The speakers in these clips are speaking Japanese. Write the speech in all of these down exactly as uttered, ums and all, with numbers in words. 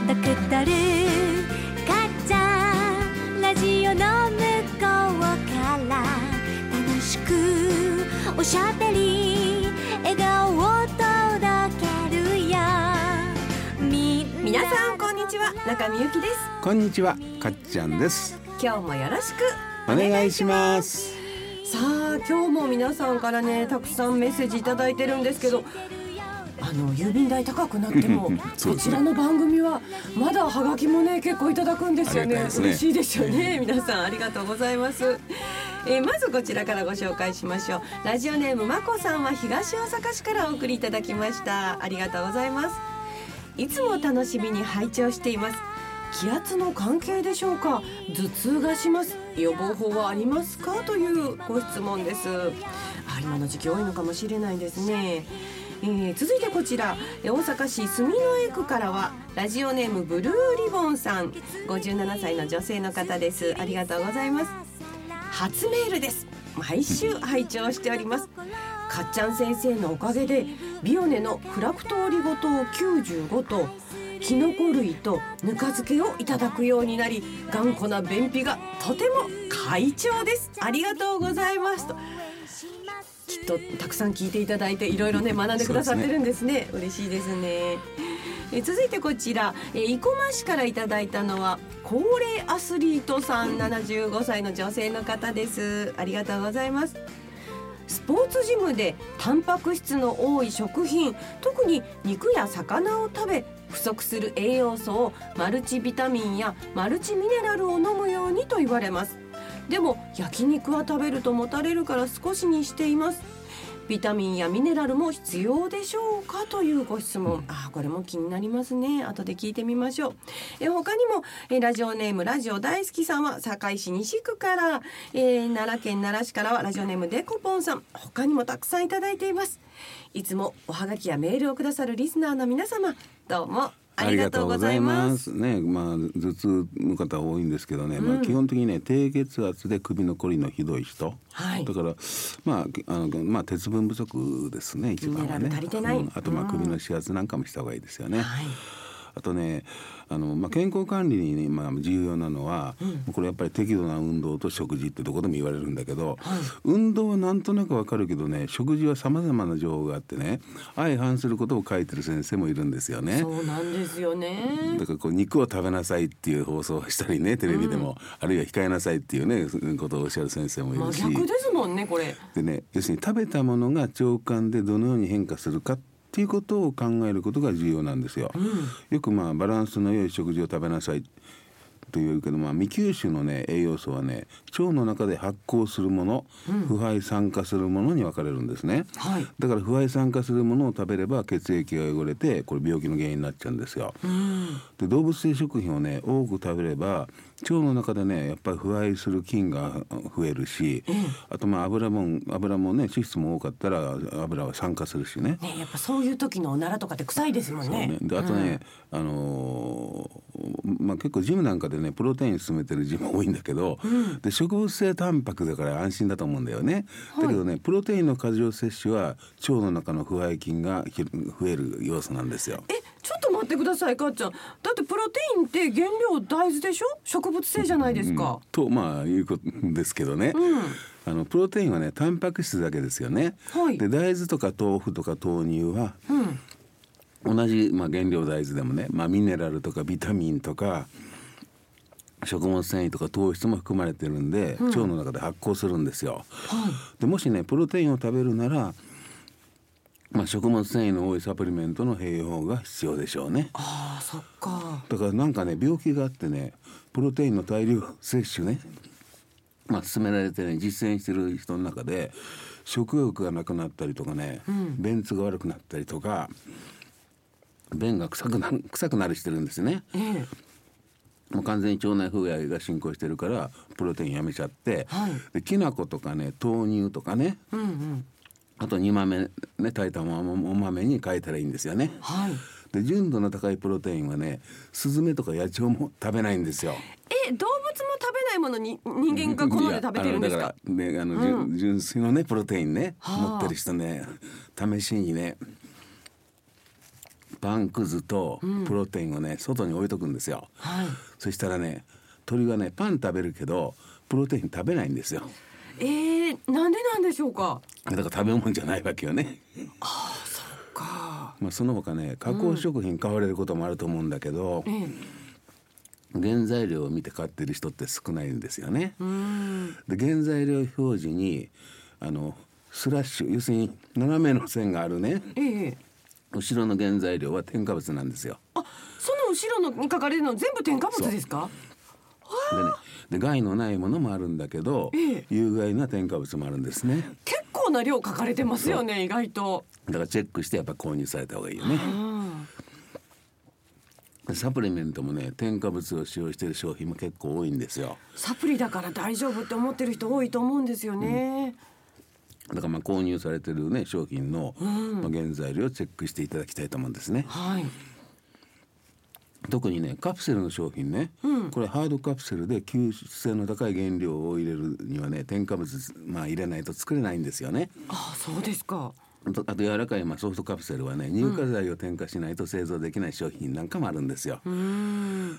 とくとるかっちゃんラジオの向こうから楽しくおしゃべり笑顔を届けるよ。みみなさんこんにちは、中見ゆきです。 こんにちは、かっちゃんです。 今日もよろしくお願いします。 さあ今日も皆さんからねたくさんメッセージいただいてるんですけど、あの郵便代高くなってもそちらの番組はまだハガキもね結構いただくんですよね。 ですね嬉しいですよね。皆さんありがとうございます。えー、まずこちらからご紹介しましょう。ラジオネームまこさんは東大阪市からお送りいただきました。ありがとうございます。いつも楽しみに拝聴しています。気圧の関係でしょうか、頭痛がします。予防法はありますかというご質問です。あ、今の時期多いのかもしれないですね。えー、続いてこちら大阪市住之江区からはラジオネームブルーリボンさん、ごじゅうななさいの女性の方です。ありがとうございます。初メールです。毎週拝聴しております。かっちゃん先生のおかげでビオネのフラクトオリゴ糖きゅうじゅうごとキノコ類とぬか漬けをいただくようになり、頑固な便秘がとても快調です。ありがとうございますと。きっとたくさん聞いていただいていろいろね学んでくださってるんですね。嬉しいですね。え続いてこちらえ生駒市からいただいたのは高齢アスリートさん、ななじゅうごさいの女性の方です。ありがとうございます。スポーツジムでタンパク質の多い食品、特に肉や魚を食べ不足する栄養素をマルチビタミンやマルチミネラルを飲むようにと言われます。でも焼肉は食べるともたれるから少しにしています。ビタミンやミネラルも必要でしょうかというご質問。あ、これも気になりますね。後で聞いてみましょう。え他にもえラジオネームラジオ大好きさんは堺市西区から、えー、奈良県奈良市からはラジオネームデコポンさん、他にもたくさんいただいています。いつもおはがきやメールをくださるリスナーの皆様、どうもありがとうございます。 ね、まあ頭痛の方多いんですけどね、うん、まあ、基本的にね低血圧で首のこりのひどい人、はい、だからまああのまあ鉄分不足ですね、一番はね。 ミネラル足りてない、うん、 あとまあ首の指圧なんかもした方がいいですよね。 はい、 あとね、あの、まあ、健康管理に、ね、まあ、重要なのは、うん、これやっぱり適度な運動と食事ってところでも言われるんだけど、はい、運動はなんとなくわかるけどね、食事はさまざまな情報があってね、相反することを書いてる先生もいるんですよね。 そうなんですよね。 だからこう肉を食べなさいっていう放送をしたりね、テレビでも、うん、あるいは控えなさいっていうねことをおっしゃる先生もいるし、 真逆ですもんねこれでね、要するに食べたものが腸管でどのように変化するかっていうことを考えることが重要なんですよ、うん、よくまあバランスの良い食事を食べなさいというけど、まあ、未吸収の、ね、栄養素はね腸の中で発酵するもの、うん、腐敗酸化するものに分かれるんですね、はい、だから腐敗酸化するものを食べれば血液が汚れてこれ病気の原因になっちゃうんですよ、うん、で動物性食品をね多く食べれば腸の中でねやっぱり腐敗する菌が増えるし、うん、あとまあ油も油もね脂質も多かったら油は酸化するし ね, ねやっぱそういう時のおならとかって臭いですもん ね, ねであとね、うん、あのーまあ、結構ジムなんかでねプロテイン進めてるジム多いんだけど、うん、で植物性タンパクだから安心だと思うんだよね、はい、だけどねプロテインの過剰摂取は腸の中の腐敗菌が増える要素なんですよ。 えちょっと待ってくださいかっちゃん、だってプロテインって原料大豆でしょ、植物性じゃないですか、 うん、とまあいうことですけどね、うん、あのプロテインはねタンパク質だけですよね、はい、で大豆とか豆腐とか豆乳は、うん、同じ、まあ、原料大豆でもね、まあ、ミネラルとかビタミンとか食物繊維とか糖質も含まれてるんで、うん、腸の中で発酵するんですよ、はい、でもしねプロテインを食べるならまあ、食物繊維の多いサプリメントの併用が必要でしょうね。 ああそっか。 だからなんかね病気があってねプロテインの大量摂取ね、まあ、勧められてね実践してる人の中で食欲がなくなったりとかね、うん、便通が悪くなったりとか便が臭くな臭くなりしてるんですね、ええ、もう完全に腸内不具合が進行してるからプロテインやめちゃって、はい、できな粉とかね豆乳とかね、うんうん、あと煮豆ね炊いたお豆に変えたらいいんですよね、はい、で純度の高いプロテインはねスズメとか野鳥も食べないんですよ。 え動物も食べないものに人間が好んで食べてるんですか。 だからねあの、うん、純粋のねプロテインね、はあ、持ってる人ね試しにねパンくずとプロテインをね、うん、外に置いとくんですよ、はい、そしたらね鳥はねパン食べるけどプロテイン食べないんですよ。 えー、なんでなんでしょうか。 だから食べ物じゃないわけよね。 ああ、そうか。 まあ、その他ね加工食品買われることもあると思うんだけど、うん、原材料を見て買ってる人って少ないんですよね。うん、で原材料表示にあのスラッシュ、要するに斜めの線があるね、ええ、後ろの原材料は添加物なんですよ。 あ、その後ろのに書かれるの全部添加物ですか。 でね、で害のないものもあるんだけど、ええ、有害な添加物もあるんですね。 結構な量書かれてますよね。意外とだからチェックしてやっぱ購入された方がいいよね。サプリメントもね添加物を使用している商品も結構多いんですよ。 サプリだから大丈夫って思ってる人多いと思うんですよね、 うん、だからまあ購入されてるね商品の、うんまあ、原材料をチェックしていただきたいと思うんですね、はい、特にねカプセルの商品ね、うん、これハードカプセルで吸収性の高い原料を入れるにはね添加物、まあ、入れないと作れないんですよね。 ああ、そうですか。 あと柔らかいまあソフトカプセルはね乳化剤を添加しないと製造できない商品なんかもあるんですよ。うん、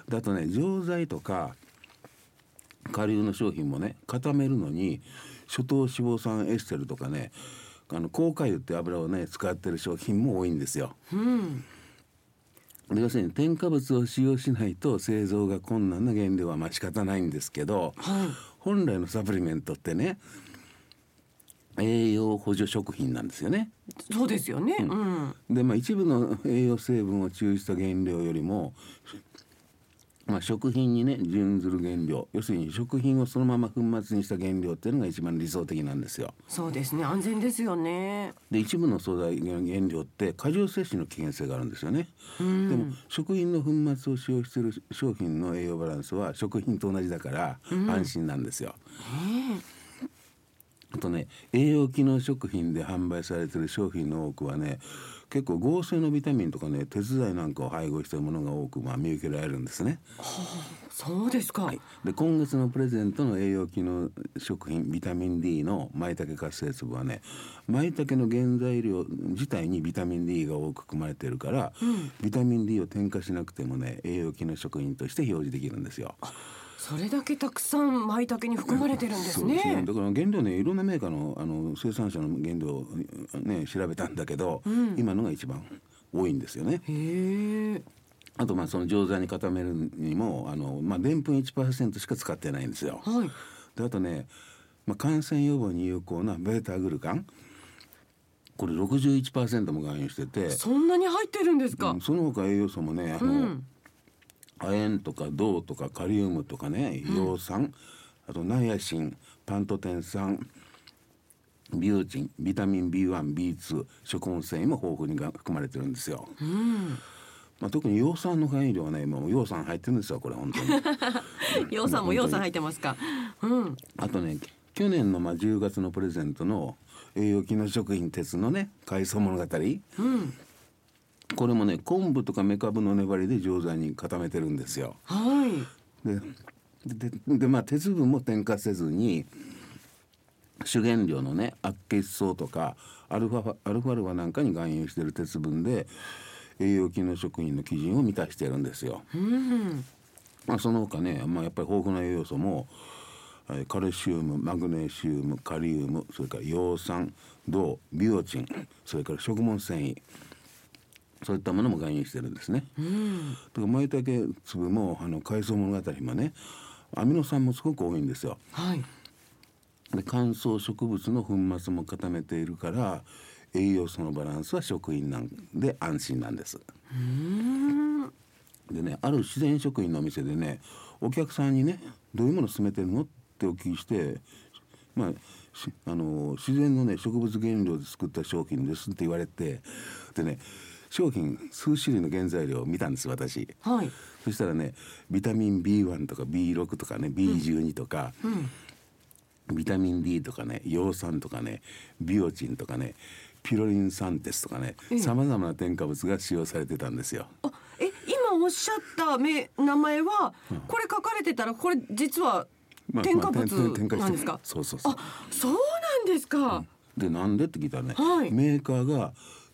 あとね錠剤とか顆粒の商品もね固めるのに初糖脂肪酸エステルとかねあの高果油って油をね使ってる商品も多いんですよ。うん、要するに添加物を使用しないと製造が困難な原料はまあ仕方ないんですけど、はい、本来のサプリメントってね栄養補助食品なんですよね。 そうですよね、うんうん、でまあ一部の栄養成分を抽出した原料よりも、まあ、食品にね準ずる原料、要するに食品をそのまま粉末にした原料っていうのが一番理想的なんですよ。 そうですね、安全ですよね。 で一部の素材原料って過剰摂取の危険性があるんですよね。うん、でも食品の粉末を使用している商品の栄養バランスは食品と同じだから安心なんですよ。うん、あとね栄養機能食品で販売されている商品の多くはね結構合成のビタミンとかね鉄剤なんかを配合したものが多く、まあ、見受けられるんですね。 はあ、そうですか、はい、 で今月のプレゼントの栄養機能食品ビタミン D の舞茸活性粒はね舞茸の原材料自体にビタミン D が多く含まれているから、うん、ビタミン D を添加しなくてもね栄養機能食品として表示できるんですよ。 それだけたくさん舞茸に含まれてるんですね。そうですね。 だから原料ねいろんなメーカーの、あの生産者の原料を、ね、調べたんだけど、うん、今のが一番多いんですよね。へー。あとまあその錠剤に固めるにもあの、まあ、でんぷん いちパーセント しか使ってないんですよ、はい、であとね、まあ、感染予防に有効なベータグルカンこれ ろくじゅういちパーセント も含有してて。 そんなに入ってるんですか。 うん、その他栄養素もねあの、うん亜鉛とか銅とかカリウムとかね葉酸、うん、あとナイアシンパントテン酸ビオチンビタミン ビーワン、ビーツー 食物繊維も豊富に含まれてるんですよ、うんまあ、特に葉酸の含有量はねもう葉酸入ってるんですよこれ本当に葉酸も葉酸入ってますか、うん、 あとね去年のまあじゅうがつのプレゼントの栄養機能食品鉄のね海藻物語、うんこれもね昆布とかメカブの粘りで錠剤に固めてるんですよ。はい。で、で、でまあ鉄分も添加せずに主原料のねアッケシソウとかアルファアルファルファなんかに含有している鉄分で栄養機能食品の基準を満たしているんですよ。うん。まあその他ね、まあやっぱり豊富な栄養素もカルシウム、マグネシウム、カリウム、それから葉酸、銅、ビオチン、それから食物繊維。そういったものも含有してるんですね。うん、だから舞茸粒もあの海藻物語もねアミノ酸もすごく多いんですよ。はい、で乾燥植物の粉末も固めているから栄養素のバランスは食品なんで安心なんです。うんでねある自然食品のお店でねお客さんにねどういうもの勧めてるのってお聞きしてまああの自然のね植物原料で作った商品ですって言われてでね商品数種類の原材料を見たんです私、はい、そしたらねビタミン ビーワン とか ビーロク とかね ビーじゅうに とか、うんうん、ビタミン D とかね葉酸とかねビオチンとかねピロリン酸テスとかねさまざまな添加物が使用されてたんですよ。 あえ今おっしゃった名名前は、うん、これ書かれてたらこれ実は添加物なんですか、まあまあ、 そうそうそうあそうなんですか、 うん、でなんでって聞いたらね、はい、メーカーが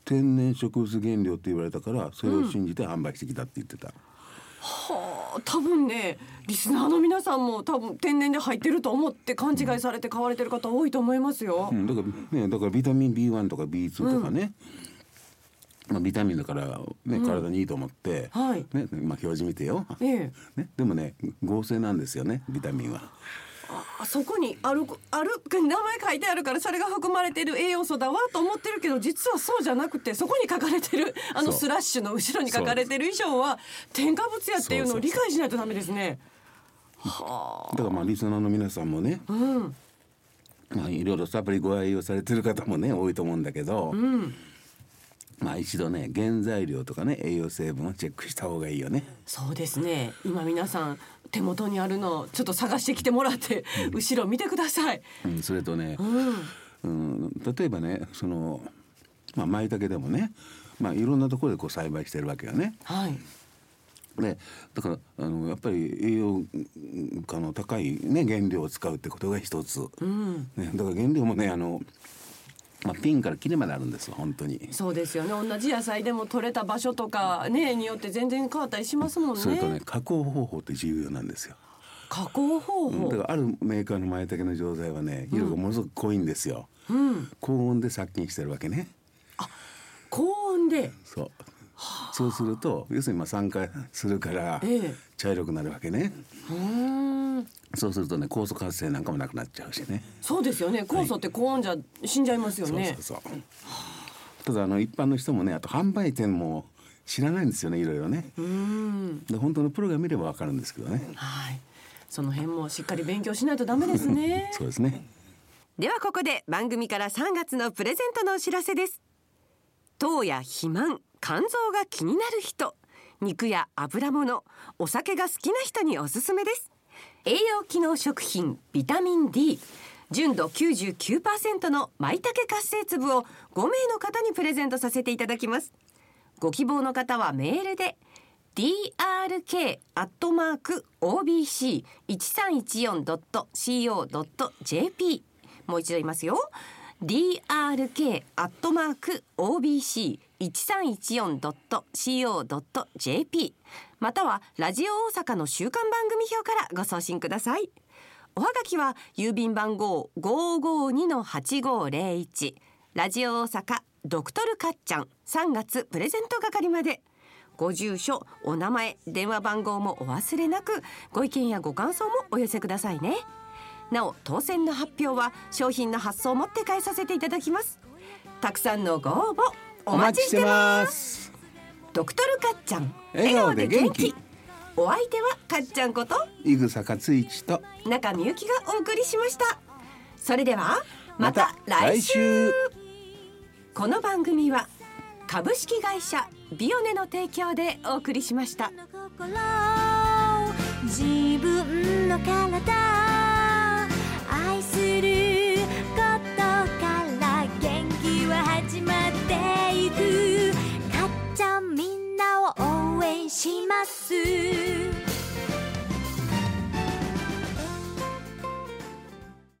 天然植物原料って言われたからそれを信じて販売してきたって言ってた、うんはあ、多分ねリスナーの皆さんも多分天然で入ってると思って勘違いされて買われてる方多いと思いますよ、 うん、だからねだからビタミン ビーワン とか ビーツー とかね、うんまあ、ビタミンだから、ね、体にいいと思って、 うんはいねまあ、表示見てよ、 ええね、でもね合成なんですよねビタミンは。 あそこにあるある名前書いてあるからそれが含まれてる栄養素だわと思ってるけど実はそうじゃなくてそこに書かれてるあのスラッシュの後ろに書かれてる以上は添加物やっていうのを理解しないとダメですね。はあ、 だからまあリスナーの皆さんもね、 うんまあ、いろいろサプリご愛用されてる方もね多いと思うんだけど、 うんまあ一度ね原材料とかね栄養成分をチェックした方がいいよね。 そうですね今皆さん手元にあるのちょっと探してきてもらって、うん、後ろ見てください、 うん、それとね、 うんうん、例えばねその、まあ、舞茸でもね、まあ、いろんなところでこう栽培してるわけよね。 はいでだからあのやっぱり栄養価の高い、ね、原料を使うってことが一つ、 うんね、だから原料もねあのまあ、ピンからキリまであるんですよ本当に。 そうですよね同じ野菜でも取れた場所とか、ね、によって全然変わったりしますもんね。 それとね加工方法って重要なんですよ。 加工方法、 うん、だからあるメーカーの舞茸の錠剤はね色がものすごく濃いんですよ、うん、高温で殺菌してるわけね。 あ高温でそう、はあ、そうすると要するにまあ酸化するから茶色くなるわけね、ええ、うんそうするとね酵素活性なんかもなくなっちゃうしね。 そうですよね酵素って高温じゃ死んじゃいますよね、 はい、そうそうそうただあの一般の人もねあと販売店も知らないんですよねいろいろね。うんで本当のプロが見ればわかるんですけどね。 はいその辺もしっかり勉強しないとダメですねそうですね。 ではここで番組からさんがつのプレゼントのお知らせです。糖や肥満肝臓が気になる人肉や油物お酒が好きな人におすすめです。栄養機能食品ビタミン ディー 純度 きゅうじゅうきゅうパーセント の舞茸活性粒をごめいの方にプレゼントさせていただきます。ご希望の方はメールで ディーアールケー アットマーク オービーシーいちさんいちよん ドット シーオー ドット ジェーピー もう一度言いますよ ディーアールケー アットマーク オービーシーいちさんいちよん ドット シーオー ドット ジェーピー またはラジオ大阪の週刊番組表からご送信ください。おはがきは郵便番号 ごーごーにのはちごーぜろいち ラジオ大阪ドクトルかっちゃんさんがつプレゼント係まで。ご住所お名前電話番号もお忘れなくご意見やご感想もお寄せくださいね。なお当選の発表は商品の発送をもって返させていただきます。たくさんのご応募お待ちしてます。ドクトルかっちゃん笑顔で元気。お相手はかっちゃんこと井草勝一と中みゆきがお送りしました。それではまた来週。この番組は株式会社ビオネの提供でお送りしました。 自分の体愛することから元気は始まっていく。かっちゃんみんなを応援します。